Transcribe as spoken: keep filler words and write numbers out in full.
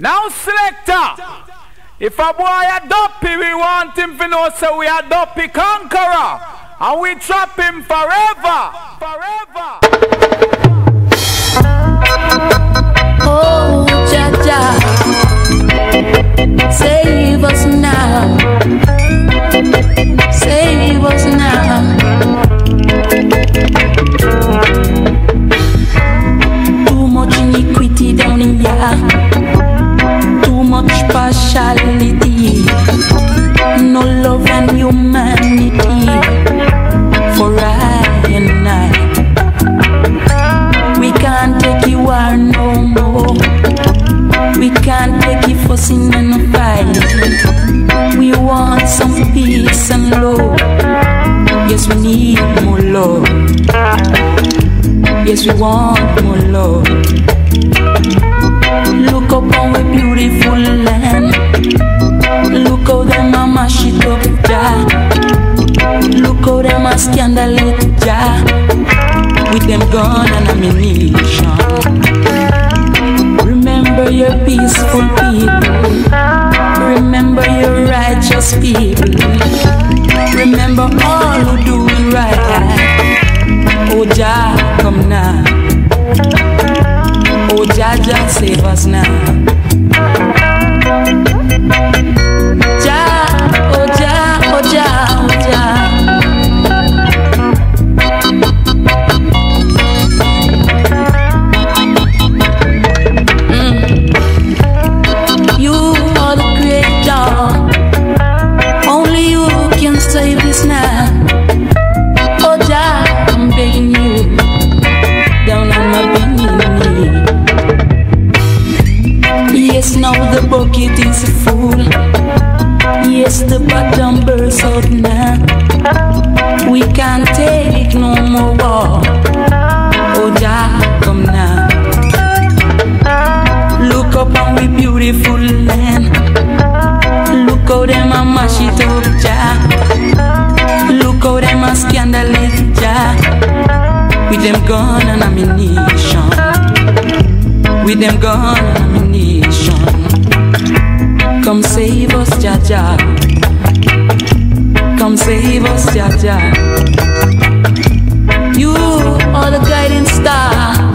Now selector, if a boy a dopey, we want him to know so we a dopey conqueror. And we trap him forever, forever. Oh, Jaja, save us now, save us now. Too much iniquity down in here, too much partiality, no love and humanity for I and I. We can't take you war no more. We can't take you fussing and fighting. We want some peace and love. Yes, we need more love. Yes, we want more love. Look up on our beautiful land. Look how them a mash it up, ja. Look how them a scandal it, ja. With them gun and ammunition. Remember your peaceful people. Remember your righteous people. Remember all who do it right. Oh Jah, come now. Oh Jah, Jah, save us now. Jah, oh Jah, oh Jah, oh Jah. Save this now. Oh Jah, I'm begging you, down on my knee. Yes, now the bucket is full. Yes, the bottom bursts out now. We can't take no more war. Oh Jah, come now. Look up on we beautiful land. Look how them a mash it up, Jah. Look how them a scandal it, Jah. With them gun and ammunition. With them gun and ammunition. Come save us, Jah Jah. Come save us, Jah Jah. You are the guiding star.